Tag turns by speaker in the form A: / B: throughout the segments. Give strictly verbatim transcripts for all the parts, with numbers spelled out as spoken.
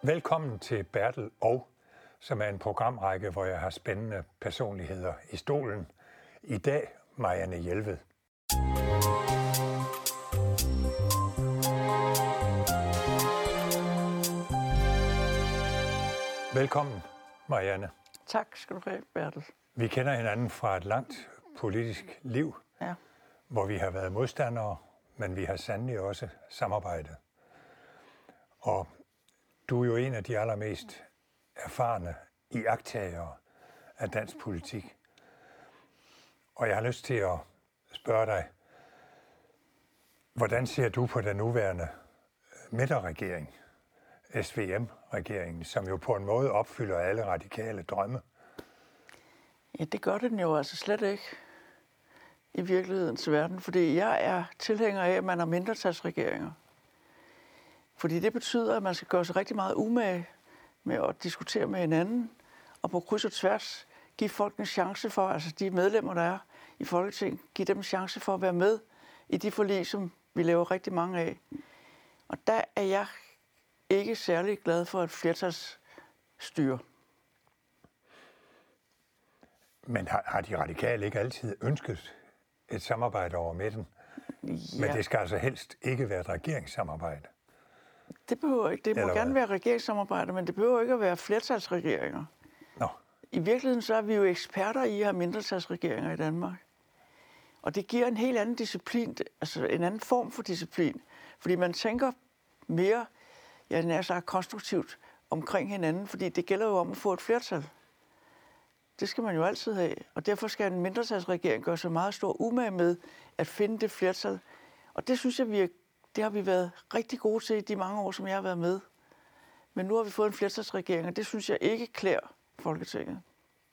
A: Velkommen til Bertel og, som er en programrække, hvor jeg har spændende personligheder i stolen. I dag Marianne Jelved. Velkommen, Marianne.
B: Tak skal du have, Bertel.
A: Vi kender hinanden fra et langt politisk liv,
B: ja.
A: hvor vi har været modstandere, men vi har sandelig også samarbejdet. Og du er jo en af de allermest erfarne iagttagere af dansk politik. Og jeg har lyst til at spørge dig, hvordan ser du på den nuværende midterregering, S V M-regeringen, som jo på en måde opfylder alle radikale drømme?
B: Ja, det gør den jo altså slet ikke i virkelighedens verden, fordi jeg er tilhænger af, at man har mindretalsregeringer. Fordi det betyder, at man skal gøre sig rigtig meget umage med at diskutere med hinanden, og på kryds og tværs give folk en chance for, altså de medlemmer, der er i Folketinget, give dem en chance for at være med i de forlig, som vi laver rigtig mange af. Og der er jeg ikke særlig glad for et flertalsstyre.
A: Men har, har de radikale ikke altid ønsket et samarbejde over midten? Ja. Men det skal altså helst ikke være et regeringssamarbejde.
B: Det behøver ikke. Det må
A: Eller
B: gerne
A: hvad?
B: være regeringssamarbejde, men det behøver ikke at være flertalsregeringer.
A: Nå.
B: I virkeligheden så er vi jo eksperter i at have mindretalsregeringer i Danmark. Og det giver en helt anden disciplin, altså en anden form for disciplin. Fordi man tænker mere, ja, nær sagt konstruktivt omkring hinanden, fordi det gælder jo om at få et flertal. Det skal man jo altid have. Og derfor skal en mindretalsregering gøre sig meget stor umage med at finde det flertal. Og det synes jeg, vi er, det har vi været rigtig gode til i de mange år, som jeg har været med. Men nu har vi fået en flertalsregering, og det synes jeg ikke klæder Folketinget.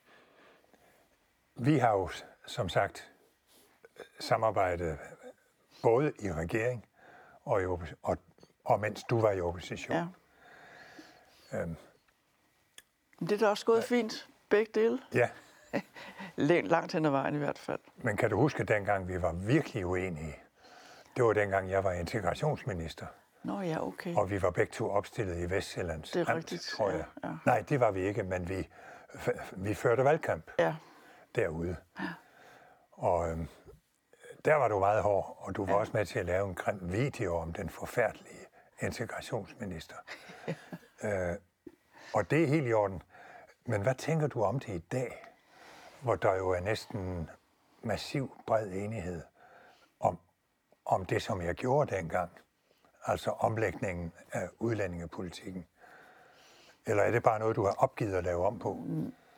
A: Vi har jo, som sagt, samarbejdet både i regering og, i oppos- og, og mens du var i opposition.
B: Ja.
A: Øhm,
B: Men det er da også gået ja. fint, begge dele.
A: Ja.
B: Langt hen ad vejen i hvert fald.
A: Men kan du huske dengang, vi var virkelig uenige? Det var dengang, jeg var integrationsminister.
B: Nå ja, okay.
A: Og vi var begge to opstillet i Vestsjællands
B: Det er
A: Amt,
B: rigtigt,
A: tror jeg.
B: ja, ja.
A: Nej, det var vi ikke, men vi, vi førte valgkamp
B: Ja.
A: derude.
B: Ja.
A: Og øhm, der var du meget hård, og du var
B: Ja.
A: også med til at lave en grim video om den forfærdelige integrationsminister. øh, og det er helt i orden. Men hvad tænker du om det i dag, hvor der jo er næsten massiv bred enighed om, om det, som jeg gjorde dengang? Altså omlægningen af udlændingepolitikken. Eller er det bare noget, du har opgivet at lave om på?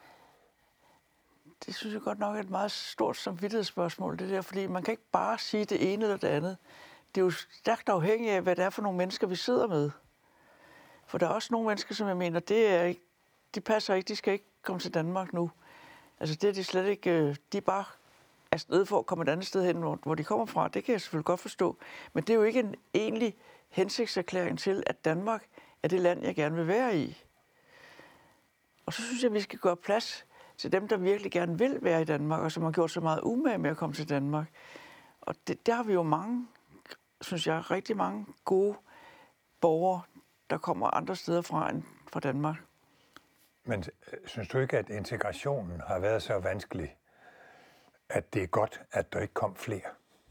B: Det synes jeg godt nok er et meget stort samvittighedsspørgsmål, det der, fordi man kan ikke bare sige det ene eller det andet. Det er jo stærkt afhængigt af, hvad det er for nogle mennesker, vi sidder med. For der er også nogle mennesker, som jeg mener, det er ikke, de passer ikke, de skal ikke komme til Danmark nu. Altså det er de slet ikke, de er bare afsted for at komme et andet sted hen, hvor de kommer fra. Det kan jeg selvfølgelig godt forstå. Men det er jo ikke en egentlig hensigtserklæring til, at Danmark er det land, jeg gerne vil være i. Og så synes jeg, at vi skal gøre plads til dem, der virkelig gerne vil være i Danmark, og som har gjort så meget umage med at komme til Danmark. Og det, der har vi jo mange, synes jeg, rigtig mange gode borgere, der kommer andre steder fra end fra Danmark.
A: Men synes du ikke, at integrationen har været så vanskelig, at det er godt, at der ikke kom flere?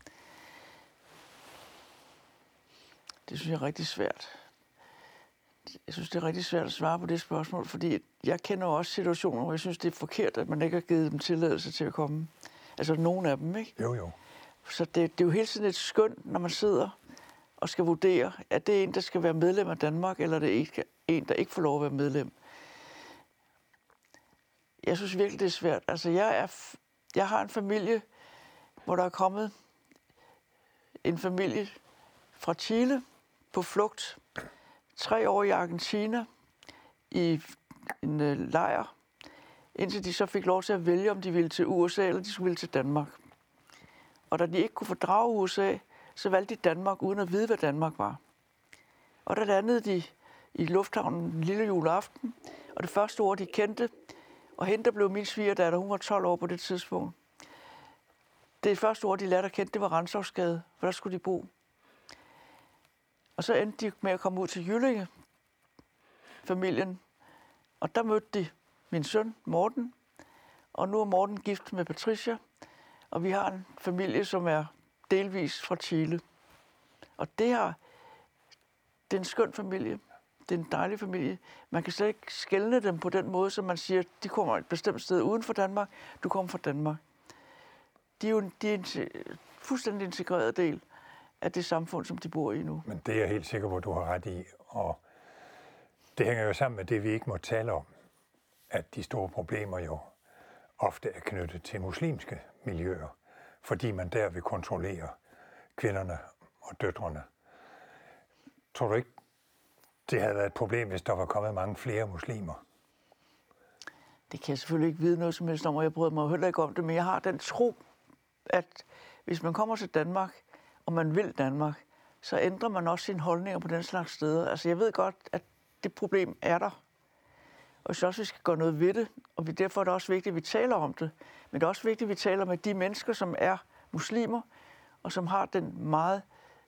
B: Det synes jeg er rigtig svært. Jeg synes, det er rigtig svært at svare på det spørgsmål, fordi jeg kender også situationer, hvor jeg synes, det er forkert, at man ikke har givet dem tilladelse til at komme. Altså nogle af dem, ikke?
A: Jo, jo.
B: Så det, det er jo hele tiden et skøn, når man sidder og skal vurdere, at det er en, der skal være medlem af Danmark, eller det er en, der ikke får lov at være medlem. Jeg synes virkelig, det er svært. Altså, jeg, er, jeg har en familie, hvor der er kommet en familie fra Chile på flugt. Tre år i Argentina i en øh, lejr, indtil de så fik lov til at vælge, om de ville til U S A eller de skulle ville til Danmark. Og da de ikke kunne fordrage U S A, så valgte de Danmark uden at vide, hvad Danmark var. Og der landede de i lufthavnen en lille juleaften, og det første ord, de kendte, og hende, der blev min svigerdatter, hun var tolv år på det tidspunkt. Det første ord, de lærte at kende, det var Rantzausgade, for der skulle de bo. Og så endte de med at komme ud til Jyllinge. familien. Og der mødte de min søn, Morten, og nu er Morten gift med Patricia, og vi har en familie, som er delvis fra Chile. Og det her, det er en skøn familie. Det er en dejlig familie. Man kan slet ikke skelne dem på den måde, som man siger, de kommer et bestemt sted uden for Danmark, du kommer fra Danmark. De er jo en, de er en fuldstændig integreret del af det samfund, som de bor i nu.
A: Men det er jeg helt sikker på, at du har ret i. Og det hænger jo sammen med det, vi ikke må tale om. At de store problemer jo ofte er knyttet til muslimske miljøer, fordi man der vil kontrollere kvinderne og døtrene. Tror du ikke, det havde været et problem, hvis der var kommet mange flere muslimer?
B: Det kan jeg selvfølgelig ikke vide noget som helst om, og jeg bryder mig heller ikke om det, men jeg har den tro, at hvis man kommer til Danmark, og man vil Danmark, så ændrer man også sine holdninger på den slags steder. Altså jeg ved godt, at det problem er der, og jeg synes også, vi skal gøre noget ved det, og derfor er det også vigtigt, at vi taler om det. Men det er også vigtigt, at vi taler med de mennesker, som er muslimer, og som har den meget,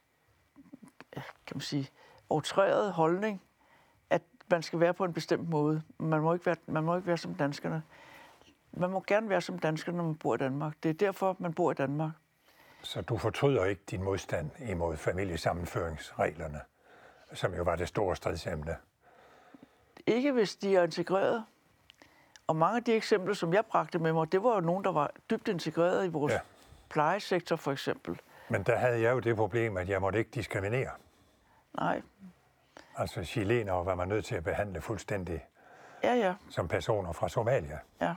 B: kan man sige, outrerede holdning, at man skal være på en bestemt måde. Man må ikke være, man må ikke være som danskerne. Man må gerne være som danskerne, når man bor i Danmark. Det er derfor, man bor i Danmark.
A: Så du fortryder ikke din modstand imod familiesammenføringsreglerne, som jo var det store stridsemne?
B: Ikke hvis de er integreret. Og mange af de eksempler, som jeg bragte med mig, det var jo nogen, der var dybt integreret i vores ja. plejesektor for eksempel.
A: Men der havde jeg jo det problem, at jeg måtte ikke diskriminere.
B: Nej.
A: Altså chilenere var man nødt til at behandle fuldstændig
B: ja, ja.
A: som personer fra Somalia.
B: Ja.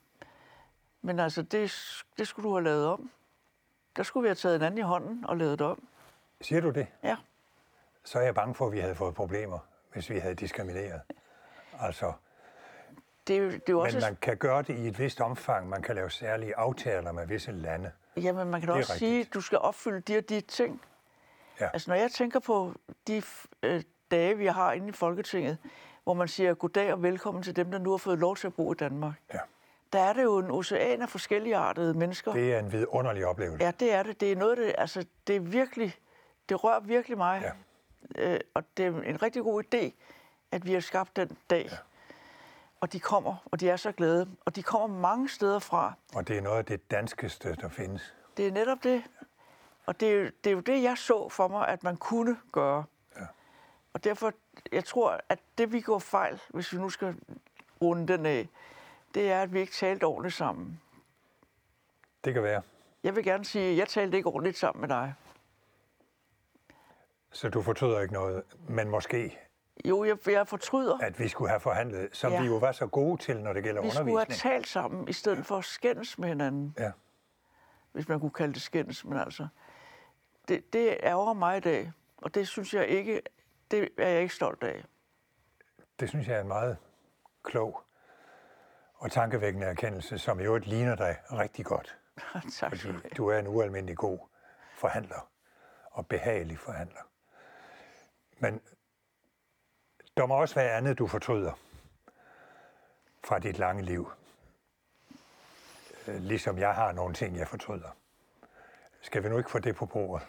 B: Men altså, det, det skulle du have lavet om. Der skulle vi have taget en anden i hånden og lavet det om.
A: Siger du det?
B: Ja.
A: Så er jeg bange for, at vi havde fået problemer, hvis vi havde diskrimineret. Altså,
B: det, er, det er jo også...
A: Men man kan gøre det i et vist omfang. Man kan lave særlige aftaler med visse lande.
B: Jamen, man kan da også rigtigt. sige, at du skal opfylde de og de ting. Ja. Altså, når jeg tænker på de øh, dage, vi har inde i Folketinget, hvor man siger goddag og velkommen til dem, der nu har fået lov til at bo i Danmark.
A: Ja.
B: Der er det jo en ocean af forskelligartede mennesker.
A: Det er en vidunderlig oplevelse.
B: Ja, det er det. Det er noget, det, altså, det er virkelig, det rører virkelig mig.
A: Ja.
B: Øh, og det er en rigtig god idé, at vi har skabt den dag. Ja. Og de kommer, og de er så glade. Og de kommer mange steder fra.
A: Og det er noget af det danskeste, der findes.
B: Det er netop det. Og det er, det er jo det, jeg så for mig, at man kunne gøre.
A: Ja.
B: Og derfor, jeg tror, at det vi går fejl, hvis vi nu skal runde den af, det er, at vi ikke talte ordentligt sammen.
A: Det kan være.
B: Jeg vil gerne sige, at jeg talte ikke ordentligt sammen med dig.
A: Så du fortryder ikke noget, men måske...
B: Jo, jeg, jeg fortryder...
A: At vi skulle have forhandlet, som ja. vi jo var så gode til, når det gælder
B: vi
A: undervisning.
B: Vi skulle have talt sammen, i stedet for at skændes med hinanden.
A: Ja.
B: Hvis man kunne kalde det skændes, men altså... Det, det ærger mig i dag, og det synes jeg ikke... Det er jeg ikke stolt af.
A: Det synes jeg er en meget klog og tankevækkende erkendelse, som i øvrigt ligner dig rigtig godt.
B: Tak.
A: Fordi du er en ualmindelig god forhandler og behagelig forhandler. Men der må også være andet, du fortryder fra dit lange liv. Ligesom jeg har nogle ting, jeg fortryder. Skal vi nu ikke få det på bordet?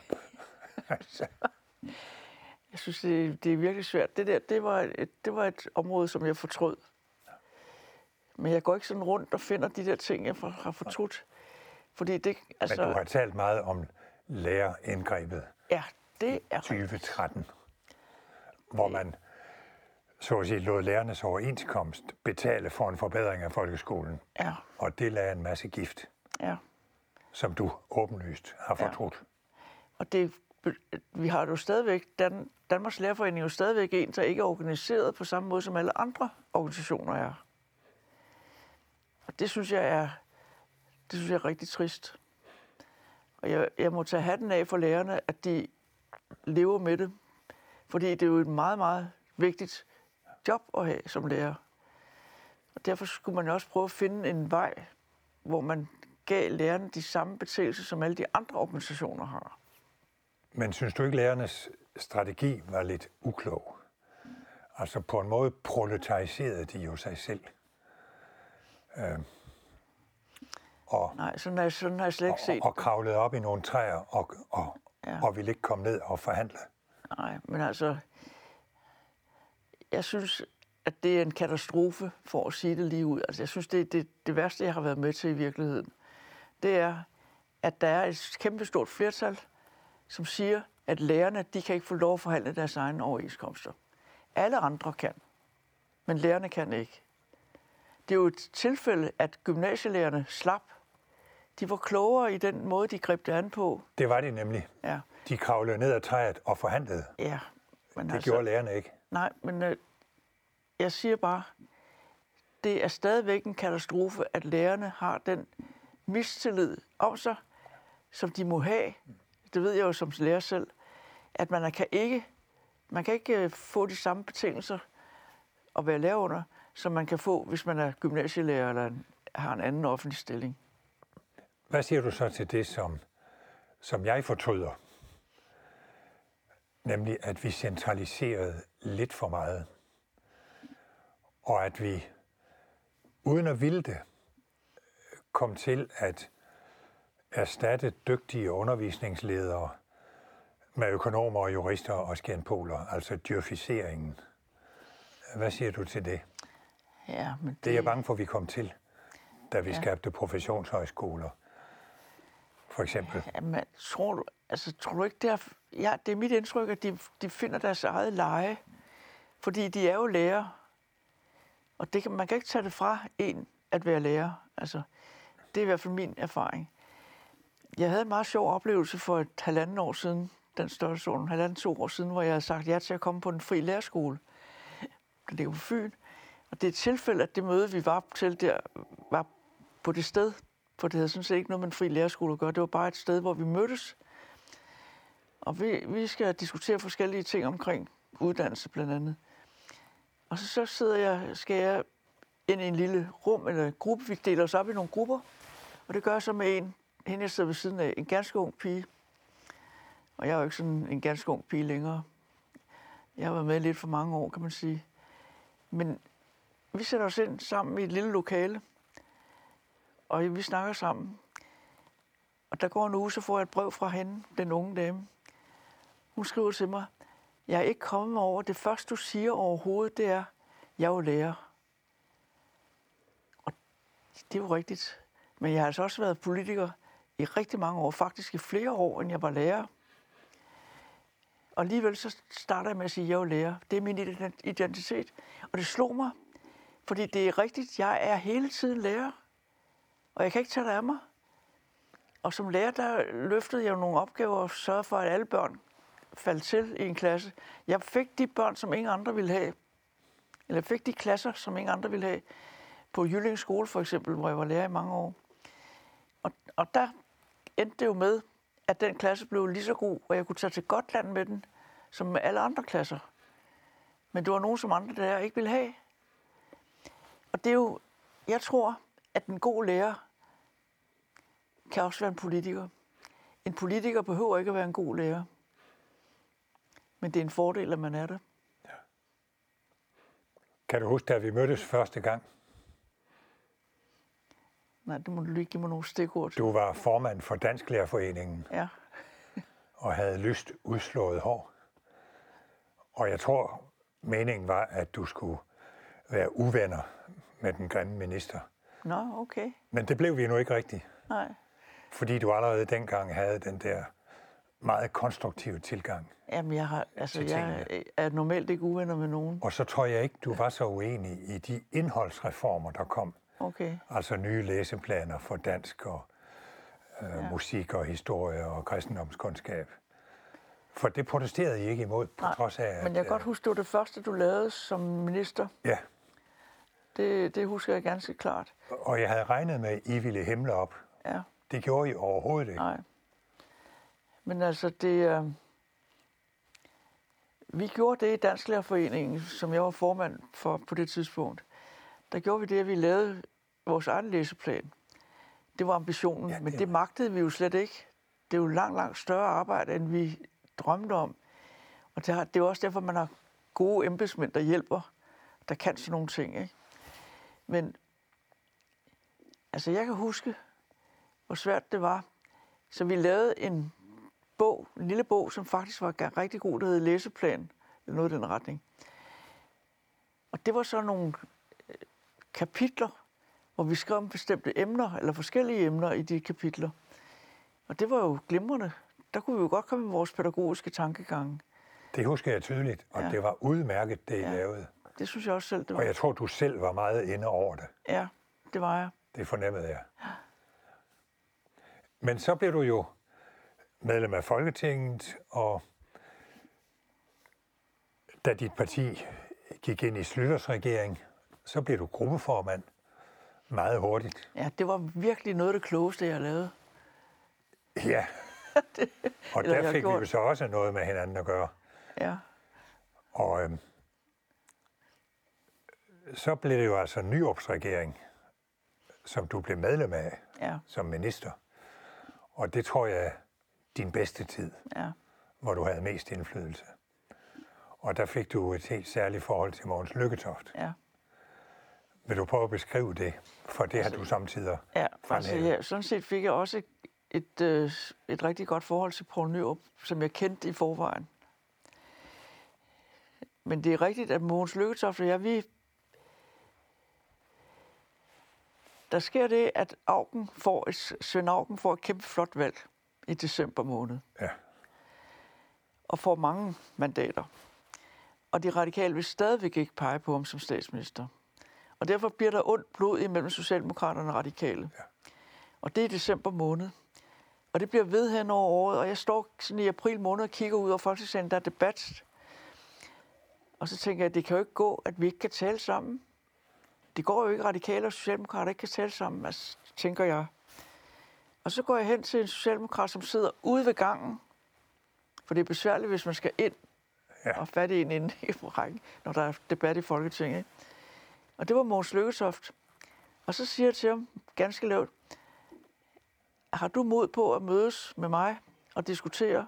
B: Jeg synes, det, det er virkelig svært. Det der, det var, et, det var et område, som jeg fortrød. Men jeg går ikke sådan rundt og finder de der ting, jeg har fortrudt. Fordi det, altså...
A: Men du har talt meget om lærerindgrebet.
B: Ja, det er
A: tyve tretten, hvor man så at sige lod lærernes overenskomst betale for en forbedring af folkeskolen.
B: Ja.
A: Og det lagde en masse gift,
B: ja.
A: som du åbenlyst har fortrudt.
B: Ja. Og det, vi har jo stadigvæk, Dan, Danmarks Lærerforening er jo stadigvæk en, der ikke er organiseret på samme måde, som alle andre organisationer er. Og det synes jeg er, det synes jeg er rigtig trist. Og jeg, jeg må tage hatten af for lærerne, at de lever med det. Fordi det er jo et meget, meget vigtigt job at have som lærer. Og derfor skulle man også prøve at finde en vej, hvor man gav lærerne de samme betingelser, som alle de andre organisationer har.
A: Men synes du ikke, lærernes strategi var lidt uklog? Altså på en måde proletariserede de jo sig selv. Øh, og,
B: Nej, sådan har, sådan har jeg slet ikke
A: og,
B: set.
A: Og, og kravlede op i nogle træer og, og, ja. og ville ikke komme ned og forhandle.
B: Nej, men altså, jeg synes, at det er en katastrofe, for at sige det lige ud. Altså, jeg synes, det er det, det værste, jeg har været med til i virkeligheden. Det er, at der er et kæmpestort flertal, som siger, at lærerne, de kan ikke få lov at forhandle deres egne overenskomster. Alle andre kan, men lærerne kan ikke. Det er jo et tilfælde, at gymnasielærerne slap. De var klogere i den måde, de greb det an på.
A: Det var de nemlig.
B: Ja.
A: De kravlede ned ad træet og forhandlede.
B: Ja. Men
A: det
B: altså,
A: gjorde lærerne ikke.
B: Nej, men øh, jeg siger bare, det er stadigvæk en katastrofe, at lærerne har den mistillid om sig, som de må have. Det ved jeg jo som lærer selv, at man kan ikke, man kan ikke få de samme betingelser at være lærer under, som man kan få, hvis man er gymnasielærer eller har en anden offentlig stilling.
A: Hvad siger du så til det, som, som jeg fortryder? Nemlig, at vi centraliserede lidt for meget. Og at vi, uden at ville det, kom til at erstatte dygtige undervisningsledere med økonomer og jurister og skændpoler, altså djøfiseringen. Hvad siger du til det?
B: Ja, men det...
A: det er jeg bange for, at vi kom til, da vi
B: ja.
A: skabte professionshøjskoler, for eksempel.
B: Ja, men tror du, altså, tror du ikke, det er... Ja, det er mit indtryk, at de, de finder deres eget leje, fordi de er jo lærere. Og det kan, man kan ikke tage det fra en at være lærer. Altså, det er i hvert fald min erfaring. Jeg havde en meget sjov oplevelse for et halvanden år siden, den størrelsesorden, halvanden to år siden, hvor jeg havde sagt ja til at komme på den fri lærerskole. Der ligger på Fyn. Og det er et tilfælde, at det møde, vi var til der, var på det sted, for det havde sådan set ikke noget med en fri lærerskole at gøre. Det var bare et sted, hvor vi mødtes. Og vi, vi skal diskutere forskellige ting omkring uddannelse blandt andet. Og så, så sidder jeg, skal jeg ind i en lille rum eller gruppe. Vi deler os op i nogle grupper. Og det gør jeg så med en, hende jeg sidder ved siden af, en ganske ung pige. Og jeg er jo ikke sådan en ganske ung pige længere. Jeg har været med lidt for mange år, kan man sige. Men vi sætter os ind sammen i et lille lokale. Og vi snakker sammen. Og der går en uge, så får jeg et brev fra hende, den unge dame. Hun skriver til mig, jeg er ikke kommet over. Det første, du siger overhovedet, det er, jeg er jo lærer. Og det er jo rigtigt. Men jeg har altså også været politiker i rigtig mange år, faktisk i flere år, end jeg var lærer. Og alligevel så starter jeg med at sige, at jeg er jo lærer. Det er min identitet. Og det slog mig, fordi det er rigtigt, jeg er hele tiden lærer. Og jeg kan ikke tage det af mig. Og som lærer, der løftede jeg jo nogle opgaver og sørgede for, at alle børn faldt til i en klasse. Jeg fik de børn, som ingen andre ville have. Eller jeg fik de klasser, som ingen andre ville have. På Jyllinge Skole for eksempel, hvor jeg var lærer i mange år. Og, og der endte det jo med, at den klasse blev lige så god, og jeg kunne tage til Gotland med den, som med alle andre klasser. Men det var nogen, som andre der ikke ville have. Og det er jo, jeg tror, at en god lærer kan også være en politiker. En politiker behøver ikke at være en god lærer. Men det er en fordel, at man er det. Ja.
A: Kan du huske, da vi mødtes første gang?
B: Nej, det må du lige give mig nogle stikord til.
A: Du var formand for Dansklærerforeningen.
B: Ja.
A: Og havde lyst udslået hår. Og jeg tror, meningen var, at du skulle være uvenner med den grimme minister.
B: Nå, okay.
A: Men det blev vi nu ikke rigtigt.
B: Nej.
A: Fordi du allerede dengang havde den der meget konstruktive tilgang.
B: Jamen, jeg, har, altså, jeg er normalt ikke uvenner med nogen.
A: Og så tror jeg ikke, du var så uenig i de indholdsreformer, der kom.
B: Okay.
A: Altså nye læseplaner for dansk og øh, ja. musik og historie og kristendomskundskab. For det protesterede I ikke imod, på
B: Nej,
A: trods af... At,
B: men jeg kan godt huske, det var det første, du lavede som minister.
A: Ja.
B: Det, det husker jeg ganske klart.
A: Og jeg havde regnet med, at I ville himle op.
B: Ja.
A: Det gjorde I overhovedet ikke.
B: Nej. Men altså, det... Øh... Vi gjorde det i Dansklærerforeningen, som jeg var formand for på det tidspunkt. Der gjorde vi det, at vi lavede vores egen læseplan. Det var ambitionen, ja, men det magtede vi jo slet ikke. Det er jo langt, langt større arbejde, end vi drømte om. Og det er jo også derfor, man har gode embedsmænd, der hjælper, der kan sådan nogle ting, ikke? Men altså, jeg kan huske, hvor svært det var. Så vi lavede en bog, en lille bog, som faktisk var rigtig god, der hed Læseplan, eller noget i den retning. Og det var så nogle kapitler, hvor vi skrev om bestemte emner, eller forskellige emner i de kapitler. Og det var jo glimrende. Der kunne vi jo godt komme med vores pædagogiske tankegange.
A: Det husker jeg tydeligt, og ja. Det var udmærket, det I ja. lavede.
B: Det synes jeg også selv, det var.
A: Og jeg tror, du selv var meget inde over det.
B: Ja, det var jeg.
A: Det fornemmede jeg. Men så blev du jo medlem af Folketinget, og da dit parti gik ind i Schlüters regering, så blev du gruppeformand meget hurtigt.
B: Ja, det var virkelig noget af det klogeste, jeg lavede.
A: Ja, det, og der fik vi jo så også noget med hinanden at gøre.
B: Ja.
A: Og øhm, så blev det jo altså Nyrups regering, som du blev medlem af
B: ja. som
A: minister. Og det tror jeg er din bedste tid,
B: ja.
A: hvor du havde mest indflydelse. Og der fik du et helt særligt forhold til Mogens Lykketoft.
B: Ja.
A: Vil du prøve at beskrive det? For det altså, har du samtidig
B: ja, altså, ja, sådan set fik jeg også et, et, et rigtig godt forhold til Poul Nyrup, som jeg kendte i forvejen. Men det er rigtigt, at Mogens Lykketoft og jeg, vi... Der sker det, at Auken får et, Svend Auken får et kæmpe flot valg i december måned.
A: Ja.
B: Og får mange mandater. Og de radikale vil stadigvæk ikke pege på ham som statsminister. Og derfor bliver der ondt blod imellem Socialdemokraterne og radikale.
A: Ja.
B: Og det er i december måned. Og det bliver ved hen over året, og jeg står sådan i april måned og kigger ud over Folketingssalen, der er debat. Og så tænker jeg, at det kan jo ikke gå, at vi ikke kan tale sammen. Det går jo ikke, radikale og socialdemokrater ikke kan tale sammen, altså, tænker jeg. Og så går jeg hen til en socialdemokrat, som sidder ude ved gangen. For det er besværligt, hvis man skal ind ja. og fatte en inde i rækken, når der er debat i Folketinget. Og det var Mogens Lykketoft. Og så siger jeg til ham, ganske lavt, har du mod på at mødes med mig og diskutere,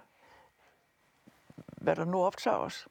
B: hvad der nu optager os?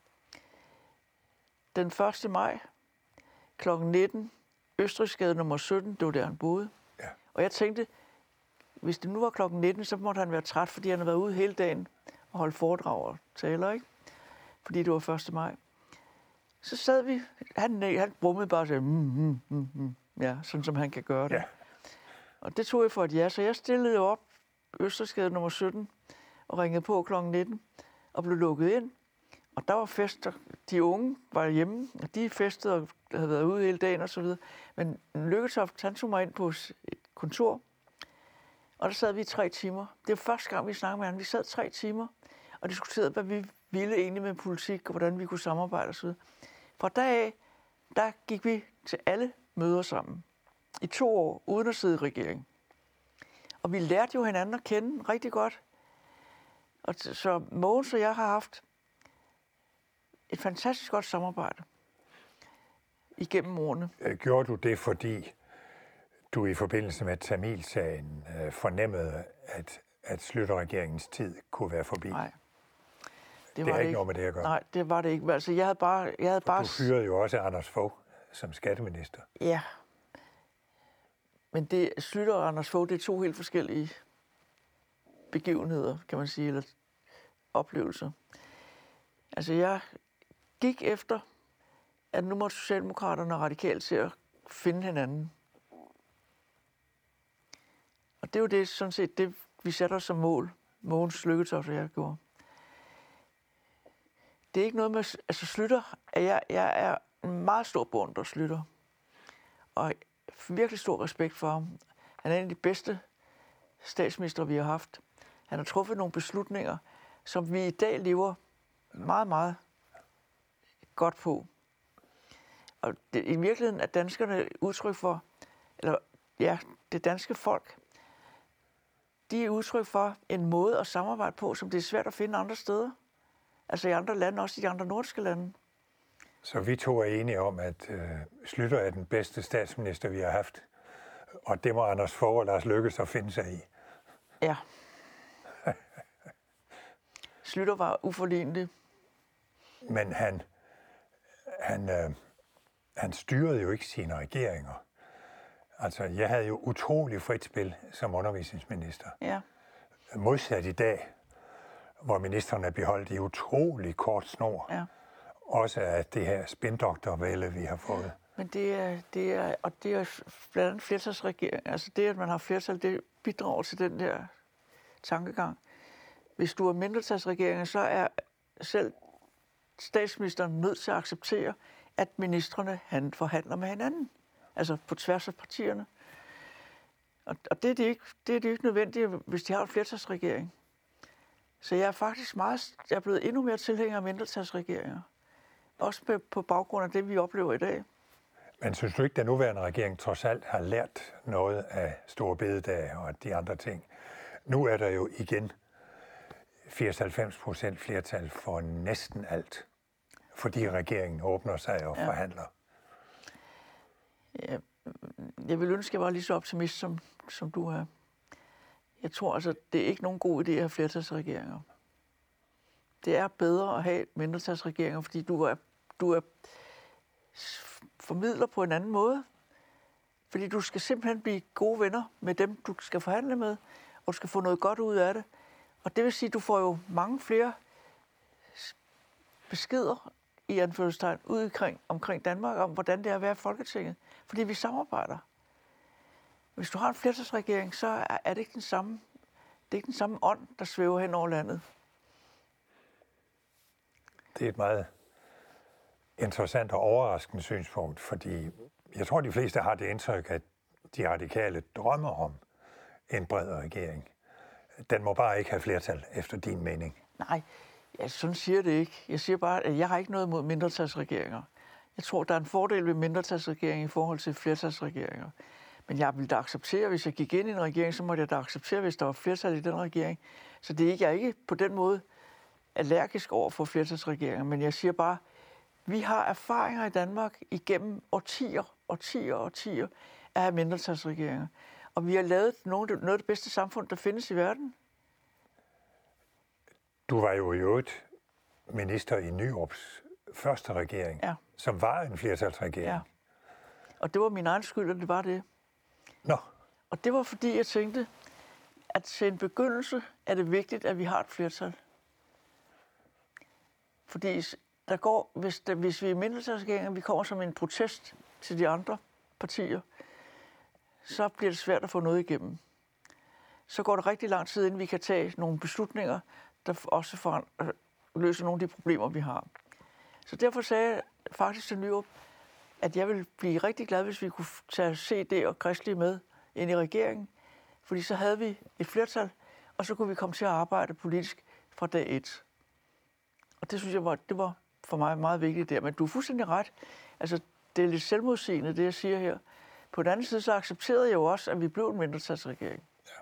B: Den første maj, klokken nitten, Østrigsgade nummer sytten, det var der, han boede.
A: Ja.
B: Og jeg tænkte, hvis det nu var klokken nitten, så måtte han være træt, fordi han havde været ude hele dagen og holdt foredrag og taler, ikke? Fordi det var første maj. Så sad vi, han, han brummede bare og sagde, mm, mm, mm, mm. Ja, sådan som han kan gøre det.
A: Ja.
B: Og det tog jeg for et ja, så jeg stillede jo op Østrigsgade nummer sytten og ringede på klokken nitten og blev lukket ind. Og der var fester. De unge var hjemme, og de festede og havde været ude hele dagen og så videre. Men Lykketoft, han tog mig ind på et kontor, og der sad vi i tre timer. Det var første gang, vi snakkede med ham. Vi sad tre timer og diskuterede, hvad vi ville egentlig med politik, og hvordan vi kunne samarbejde og så videre. Fra dag af, der gik vi til alle møder sammen. I to år, uden at sidde i regering. Og vi lærte jo hinanden at kende rigtig godt. Og så Mogens og jeg har haft et fantastisk godt samarbejde igennem årene.
A: Gjorde du det, fordi du i forbindelse med Tamilsagen øh, fornemmede, at, at Schlüter-regeringens tid kunne være forbi?
B: Nej.
A: Det, det har ikke noget med det at gøre?
B: Nej, det var det ikke. Altså, jeg havde bare... Jeg havde bare...
A: Du fyrede jo også Anders Fogh som skatteminister.
B: Ja. Men det, Schlüter og Anders Fogh, det er to helt forskellige begivenheder, kan man sige, eller oplevelser. Altså, jeg gik efter, at nu måtte Socialdemokraterne og radikale til at finde hinanden. Og det er jo det, sådan set, det vi sætter os som mål, Mogens Lykketoft og jeg gjorde. Det er ikke noget med, altså Schlüter, jeg, jeg er en meget stor beundrer Schlüter, og virkelig stor respekt for ham. Han er en af de bedste statsministre, vi har haft. Han har truffet nogle beslutninger, som vi i dag lever meget, meget godt på. Og det, i virkeligheden er danskerne udtryk for, eller ja, det danske folk, de er udtryk for en måde at samarbejde på, som det er svært at finde andre steder. Altså i andre lande, også i de andre nordiske lande.
A: Så vi to er enige om, at øh, Schlüter er den bedste statsminister, vi har haft. Og det må Anders Fogh og Lars Løkke så finde sig i.
B: Ja. Schlüter var uforlignelig.
A: Men han, han, øh, han styrede jo ikke sine regeringer. Altså, jeg havde jo utrolig frit spil som undervisningsminister.
B: Ja.
A: Modsat i dag, hvor ministerne er beholdt i utrolig kort snor.
B: Ja.
A: også af det her spindoktorvælde, vi har fået.
B: Men det er, det er, og det er blandt andet flertalsregering. Altså det, at man har flertal, det bidrager til den der tankegang. Hvis du er mindretalsregering, så er selv statsministeren nødt til at acceptere, at ministrene han forhandler med hinanden. Altså på tværs af partierne. Og, og det, er de ikke, det er de ikke nødvendigt, hvis de har en flertalsregering. Så jeg er faktisk meget, jeg er blevet endnu mere tilhænger af mindretalsregeringer. Også på, på baggrund af det, vi oplever i dag.
A: Men synes du ikke, at den nuværende regering trods alt har lært noget af store bededag og de andre ting? Nu er der jo igen firs til halvfems procent flertal for næsten alt, fordi regeringen åbner sig og ja. forhandler.
B: Ja, jeg vil ønske, at jeg var lige så optimist, som, som du er. Jeg tror altså, det er ikke nogen god idé at have flertalsregeringer. Det er bedre at have mindretalsregeringer, fordi du er, du er formidler på en anden måde. Fordi du skal simpelthen blive gode venner med dem, du skal forhandle med, og du skal få noget godt ud af det. Og det vil sige, at du får jo mange flere beskeder i anførselstegn ud omkring, omkring Danmark om, hvordan det er at være i Folketinget. Fordi vi samarbejder. Hvis du har en flertalsregering, så er det ikke den samme, det er ikke den samme ånd, der svæver hen over landet.
A: Det er et meget interessant og overraskende synspunkt, fordi jeg tror, de fleste har det indtryk, at de radikale drømmer om en bred regering. Den må bare ikke have flertal, efter din mening.
B: Nej, jeg sådan siger det ikke. Jeg siger bare, at jeg har ikke noget imod mindretalsregeringer. Jeg tror, der er en fordel ved mindretalsregeringer i forhold til flertalsregeringer. Men jeg ville da acceptere, hvis jeg gik ind i en regering, så måtte jeg da acceptere, hvis der var flertal i den regering. Så det er ikke, jeg er ikke på den måde allergisk over for flertalsregeringer, men jeg siger bare, vi har erfaringer i Danmark igennem årtier, årtier, årtier at have mindretalsregeringer. Og vi har lavet noget af det bedste samfund, der findes i verden.
A: Du var jo i øvrigt minister i Nyrups første regering, ja. som var en flertalsregering. Ja.
B: Og det var min egen skyld, at det var det.
A: Nå.
B: Og det var fordi, jeg tænkte, at til en begyndelse er det vigtigt, at vi har et flertal. Fordi der går, hvis, der, hvis vi er i mindretalsregeringer, vi kommer som en protest til de andre partier, så bliver det svært at få noget igennem. Så går det rigtig lang tid, inden vi kan tage nogle beslutninger, der også for, løser nogle af de problemer, vi har. Så derfor sagde jeg faktisk til Nyrup, at jeg ville blive rigtig glad, hvis vi kunne tage C D og kristelige med ind i regeringen. Fordi så havde vi et flertal, og så kunne vi komme til at arbejde politisk fra dag et. Og det synes jeg var, det var for mig meget vigtigt der. Men du er fuldstændig ret. Altså, det er lidt selvmodsigende, det jeg siger her. På den anden side, så accepterede jeg jo også, at vi blev en mindretalsregering. Ja.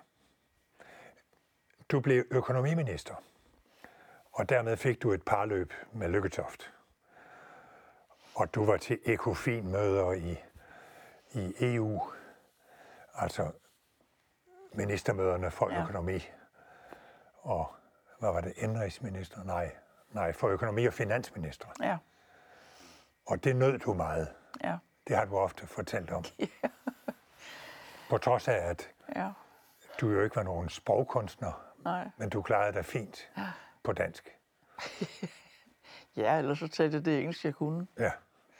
A: Du blev økonomiminister, og dermed fik du et parløb med Lykketoft. Og du var til ECOFIN-møder i, i E U, altså ministermøderne for ja. økonomi. Og hvad var det? Indrigsminister? Nej, nej, for økonomi og finansminister.
B: Ja.
A: Og det nød du meget.
B: Ja.
A: Det har du ofte fortalt om. Ja. På trods af, at ja. du jo ikke var nogen sprogkunstner, nej. men du klarede dig fint ja. på dansk.
B: Ja, ellers så talte det engelsk, jeg kunne.
A: Ja.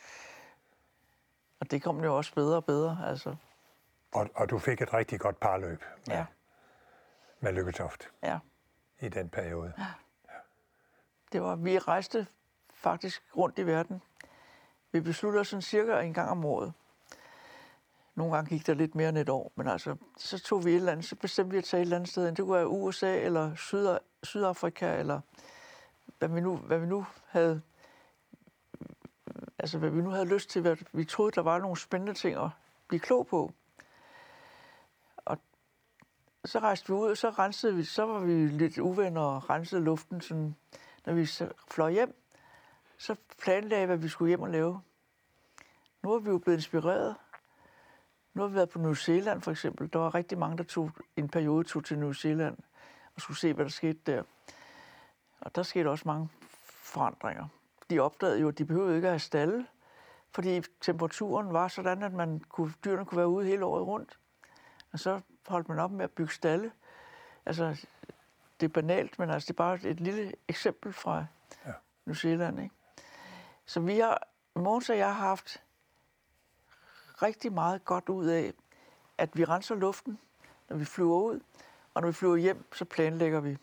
B: Og det kom jo også bedre og bedre, altså.
A: Og, og du fik et rigtig godt parløb med,
B: ja.
A: med Lykketoft
B: ja.
A: i den periode. Ja.
B: Det var, vi rejste faktisk rundt i verden. Vi besluttede os sådan cirka en gang om året. Nogle gange gik der lidt mere end et år, men altså, så tog vi et eller andet, så bestemte vi at tage et eller andet sted. Det kunne være U S A eller Syd- Sydafrika, eller hvad vi nu, hvad vi nu havde, altså hvad vi nu havde lyst til. Hvad vi troede, der var nogle spændende ting at blive klog på. Og så rejste vi ud, og så rensede vi, så var vi lidt uvenner og rensede luften, sådan, når vi fløj hjem. Så planlagde, hvad vi skulle hjem og lave. Nu er vi jo blevet inspireret. Nu har vi været på New Zealand, for eksempel. Der var rigtig mange, der tog en periode tog til New Zealand og skulle se, hvad der skete der. Og der skete også mange forandringer. De opdagede jo, at de behøvede ikke at have stalle, fordi temperaturen var sådan, at man kunne, dyrene kunne være ude hele året rundt. Og så holdt man op med at bygge stalle. Altså, det er banalt, men altså, det er bare et lille eksempel fra ja. New Zealand, ikke? Så vi har, Mogens og jeg har haft rigtig meget godt ud af, at vi renser luften, når vi flyver ud, og når vi flyver hjem, så planlægger vi.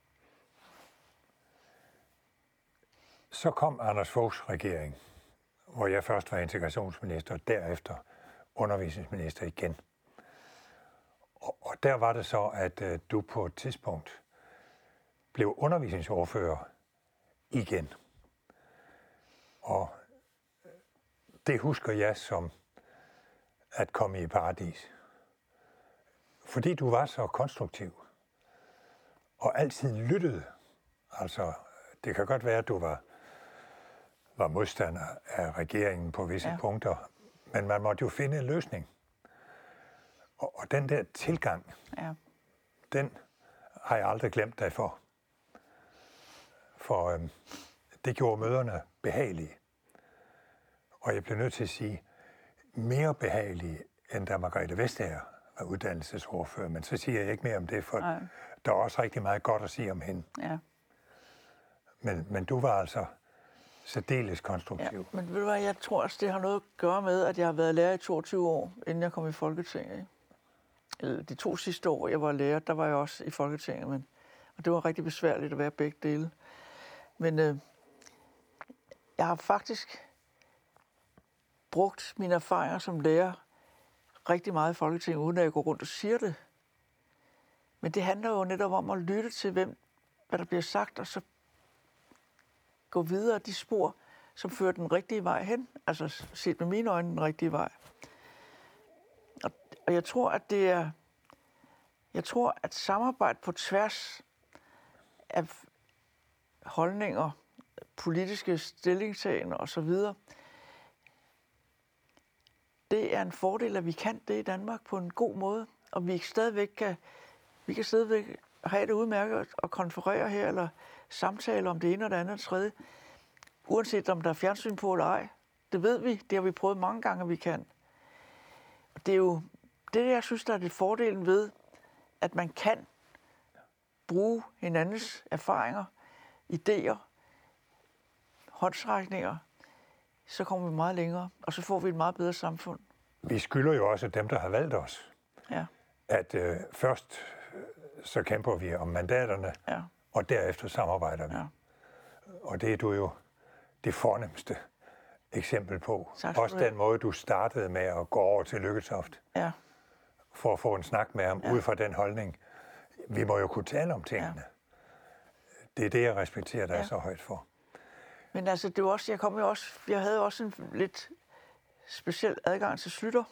A: Så kom Anders Foghs regering, hvor jeg først var integrationsminister, og derefter undervisningsminister igen. Og, og der var det så, at uh, du på et tidspunkt blev undervisningsordfører igen. Og det husker jeg som at komme i paradis. Fordi du var så konstruktiv og altid lyttede. Altså, det kan godt være, at du var, var modstander af regeringen på visse ja. punkter, men man måtte jo finde en løsning. Og, og den der tilgang, ja. den har jeg aldrig glemt dig for. For øhm, det gjorde møderne behagelige. Og jeg bliver nødt til at sige, mere behagelige, end da Margrethe Vestager var uddannelsesordfører. Men så siger jeg ikke mere om det, for Nej. der er også rigtig meget godt at sige om hende. Ja. Men, men du var altså særdeles konstruktiv.
B: Ja, men ved du hvad, jeg tror også, det har noget at gøre med, at jeg har været lærer i toogtyve år, inden jeg kom i Folketinget. Eller de to sidste år, jeg var lærer, der var jeg også i Folketinget. Men, og det var rigtig besværligt at være begge dele. Men øh, jeg har faktisk brugt mine erfaringer som lærer rigtig meget i Folketinget, uden at jeg går rundt og siger det. Men det handler jo netop om at lytte til, hvem, hvad der bliver sagt, og så gå videre de spor, som fører den rigtige vej hen. Altså set med mine øjne den rigtige vej. Og, og jeg tror, at det er, jeg tror, at samarbejde på tværs af holdninger, politiske stillingtagen og så videre, det er en fordel, at vi kan det i Danmark på en god måde, og vi stadigvæk kan, vi kan stadigvæk have det udmærket og konferere her, eller samtale om det ene og det andet og det tredje, uanset om der er fjernsyn på eller ej. Det ved vi, det har vi prøvet mange gange, at vi kan. Og det er jo det, jeg synes, der er det fordelen ved, at man kan bruge hinandens erfaringer, idéer, håndsrækninger, så kommer vi meget længere, og så får vi et meget bedre samfund.
A: Vi skylder jo også dem, der har valgt os,
B: ja.
A: at øh, først så kæmper vi om mandaterne, ja. og derefter samarbejder vi. Ja. Og det er du jo det fornemste eksempel på. Tak, også den måde, du startede med at gå over til Lykketoft, ja. for at få en snak med ham, ja. ud fra den holdning. Vi må jo kunne tale om tingene. Ja. Det er det, jeg respekterer dig ja. så højt for.
B: Men altså, det var også, jeg kom jo også, jeg havde også en lidt speciel adgang til Schlüter.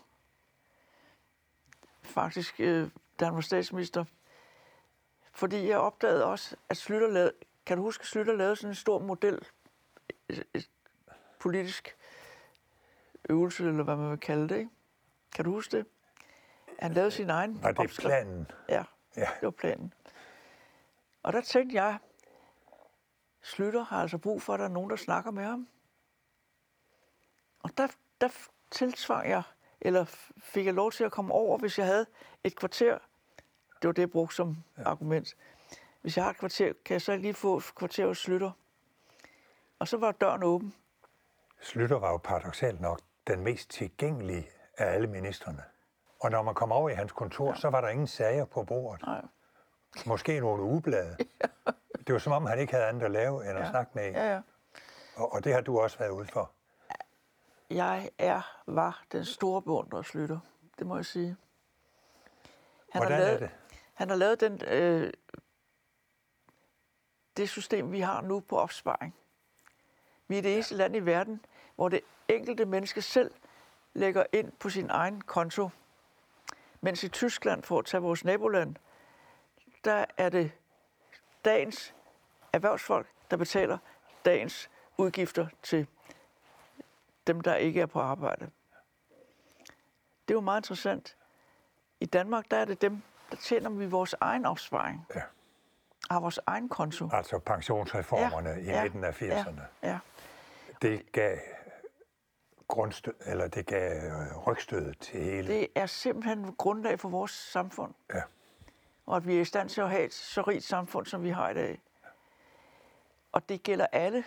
B: Faktisk, øh, da han var statsminister. Fordi jeg opdagede også, at Schlüter lavede, kan du huske, Schlüter lavede sådan en stor model, et, et politisk øvelse, eller hvad man vil kalde det, ikke? Kan du huske det? Han lavede sin egen
A: Var det opskrift. Planen?
B: Ja, ja, det var planen. Og der tænkte jeg, Schlüter har altså brug for, at der er nogen, der snakker med ham. Og der, der tilsvang jeg, eller fik jeg lov til at komme over, hvis jeg havde et kvarter. Det var det, jeg brugte som ja. argument. Hvis jeg har et kvarter, kan jeg så lige få et kvarter hos Schlüter. Og så var døren åben.
A: Schlüter var jo paradoksalt nok den mest tilgængelige af alle ministerne. Og når man kom over i hans kontor, ja. så var der ingen sager på bordet. Nej. Måske nogle ugeblade. Ja. Det var som om, han ikke havde andet at lave, end at ja. snakke med en.
B: Ja, ja.
A: Og, og det har du også været ude for.
B: Jeg er, var den store beundrer Schlüter. Det må jeg sige. Han
A: Hvordan
B: har lavet,
A: er det?
B: Han har lavet den, øh, det system, vi har nu på opsparing. Vi er det eneste ja. land i verden, hvor det enkelte menneske selv lægger ind på sin egen konto. Mens i Tyskland, for at tage vores naboland, der er det dagens erhvervsfolk, der betaler dagens udgifter til dem, der ikke er på arbejde. Det er jo meget interessant. I Danmark, der er det dem, der tjener vi vores egen opsparing. Ja. Har vores egen konto.
A: Altså pensionsreformerne ja, i ja, midten af firserne. Ja, ja. Det gav grundstød, eller det gav rygstød til hele.
B: Det er simpelthen grundlag for vores samfund.
A: Ja.
B: Og at vi er i stand til at have et så rigt samfund, som vi har i dag. Og det gælder alle.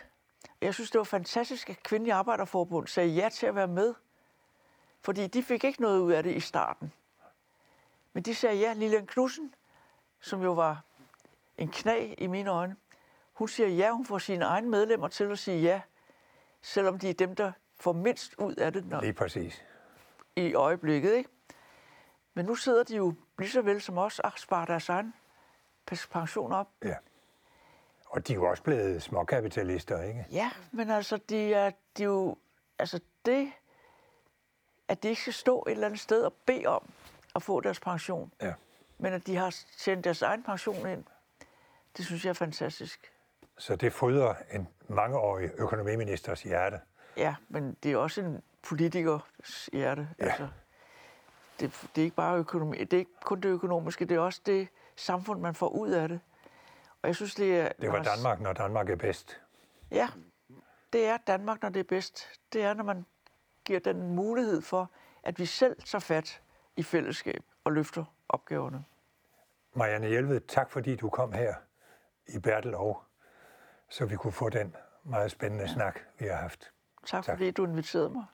B: Jeg synes, det var fantastisk, at Kvindelig Arbejderforbund sagde ja til at være med. Fordi de fik ikke noget ud af det i starten. Men de sagde ja. Lilian Knudsen, som jo var en knæ i mine øjne, hun siger ja, hun får sine egne medlemmer til at sige ja, selvom de er dem, der får mindst ud af det. Når
A: Lige præcis.
B: I øjeblikket, ikke? Men nu sidder de jo lige så vel som os og sparer deres egen pension op.
A: Ja. Og de er jo også blevet småkapitalister, ikke?
B: Ja, men altså, de er, de er jo... Altså, det, at de ikke skal stå et eller andet sted og bede om at få deres pension,
A: Ja.
B: men at de har tjent deres egen pension ind, det synes jeg er fantastisk.
A: Så det fodrer en mangeårig økonomiministers hjerte.
B: Ja, men det er også en politikers hjerte.
A: Ja.
B: Altså, det, det er ikke bare økonomi, det er ikke kun det økonomiske, det er også det samfund, man får ud af det. Og jeg synes, det er...
A: Det var Danmark, når Danmark er bedst.
B: Ja, det er Danmark, når det er bedst. Det er, når man giver den mulighed for, at vi selv tager fat i fællesskab og løfter opgaverne.
A: Marianne Jelved, tak fordi du kom her i Bertel og, så vi kunne få den meget spændende snak, vi har haft.
B: Tak,
A: Tak.
B: fordi du inviterede mig.